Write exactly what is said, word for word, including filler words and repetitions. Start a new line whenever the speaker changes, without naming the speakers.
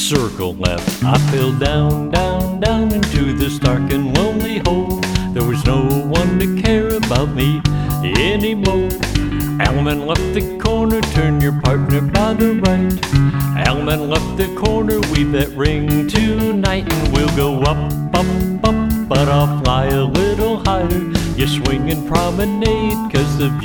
Circle left, I fell down, down, down into this dark and lonely hole. There was no one to care about me anymore. Allemande left the corner, turn your partner by the right. Allemande left the corner, weave that ring tonight. And we'll go up, up, up, but I'll fly a little higher. You swing and promenade, 'cause the